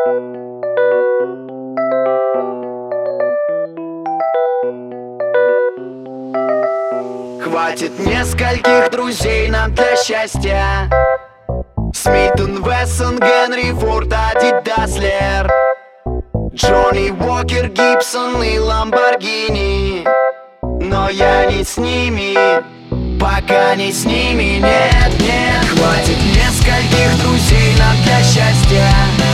Хватит нескольких друзей нам для счастья. Смит энд Вессон, Генри Форд, Адидас, Лер, Джонни Уокер, Гибсон и Ламборгини. Но я не с ними, пока не с ними, нет, нет. Хватит нескольких друзей нам для счастья.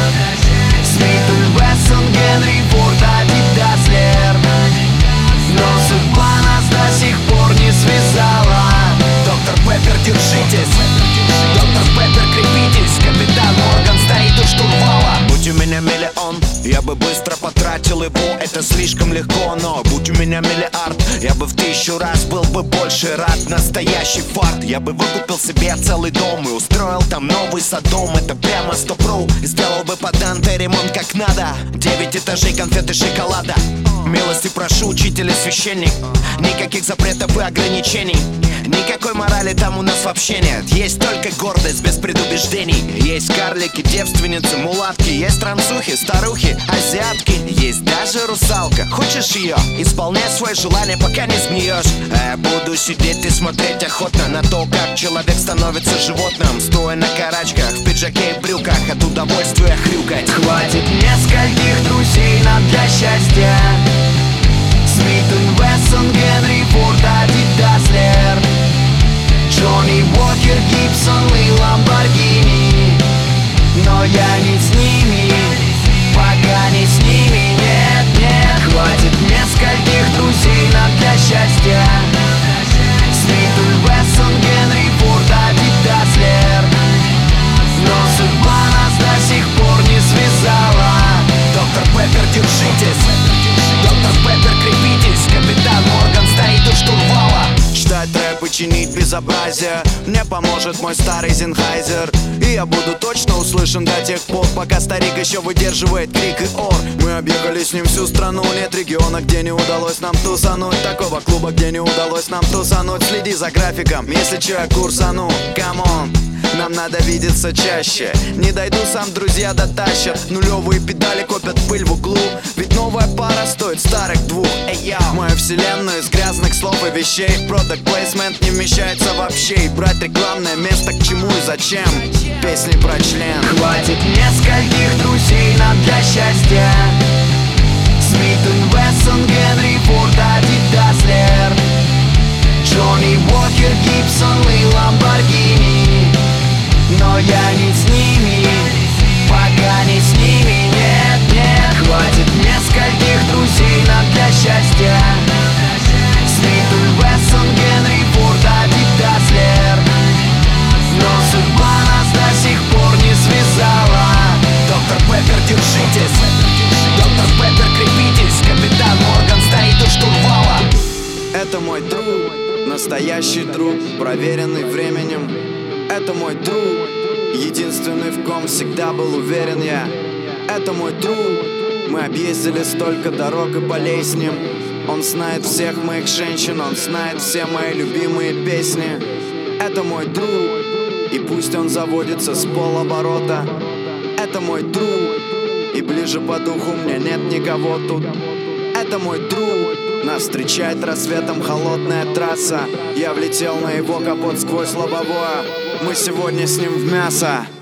Смит энд Вессон, Генри Форд, Адидас, Лер. Но судьба нас до сих пор не связала. Доктор Пеппер, держитесь. Доктор Пеппер, крепитесь. Капитан Морган стоит у штурвала. Будь у меня миллион, я бы быстро потратил его. Это слишком легко, но будь у меня миллиард, я бы в 1000 раз был бы больше рад. Настоящий фарт. Я бы выкупил себе целый дом и устроил там новый Содом. Это прямо 100 pro. И сделал бы по Данте ремонт как надо. 9 этажей, конфеты, шоколада. Милости прошу, учитель и священник. Никаких запретов и ограничений. Никакой морали там у нас вообще нет. Есть только гордость без предубеждений. Есть карлики, девственницы, мулатки. Есть трансухи, старухи, азиатки. Есть даже русалка. Хочешь ее? Исполняй свои желания, пока не сгниешь. А я буду сидеть и смотреть охотно на то, как человек становится животным, стоя на карачках, в пиджаке и брюках, от удовольствия хрюкать. Хватит нескольких друзей нам для счастья. Смит энд Вессон, Генри Форд, Адидас, Лер, Джонни Уокер, Гибсон и Ламборгини. Но я не с ними, пока не с ними, нет, нет. Хватит нескольких друзей нам для счастья. Смит энд Вессон, Генри Форд, Адидас, Лер. Но судьба нас до сих пор не связала. Доктор Пеппер, держитесь. Доктор Пеппер, крепитесь. Капитан Морган стоит у штурвала. Читать рэп и чинить безобразие мне поможет мой старый Зенхайзер. И я буду точно услышан до тех пор, пока старик еще выдерживает крик и ор. Мы объехали с ним всю страну. Нет региона, где не удалось нам тусануть. Такого клуба, где не удалось нам тусануть. Следи за графиком, если че я курсану. Камон, нам надо видеться чаще. Не дойду сам, друзья дотащат. Нулевые педали копят пыль в углу. Ведь новая пара стоит старых двух. Эй, я мою вселенную из грязных слов и вещей. Product placement не вмещается вообще. И брать рекламное место к чему и зачем? Песни про член. Хватит нескольких друзей нам для счастья. Смит энд Вессон, Генри Форд, Адидас, Лер, Джонни Уокер, Гибсон и Ламборгини. Но я не с ними, пока не с ними, нет, нет. Хватит нескольких друзей нам для счастья. Смит энд Вессон, Генри Форд, Адидас, Лер. Но судьба нас до сих пор не связала. Доктор Пеппер, держитесь. Доктор Пеппер, крепитесь. Капитан Морган стоит у штурвала. Это мой друг, настоящий друг, проверенный временем. Это мой друг, единственный, в ком всегда был уверен я. Это мой друг, мы объездили столько дорог и полей с ним. Он знает всех моих женщин, он знает все мои любимые песни. Это мой друг, и пусть он заводится с полоборота. Это мой друг, и ближе по духу мне нет никого тут. Это мой друг, нас встречает рассветом холодная трасса. Я влетел на его капот сквозь лобовое. Мы сегодня с ним в мясо.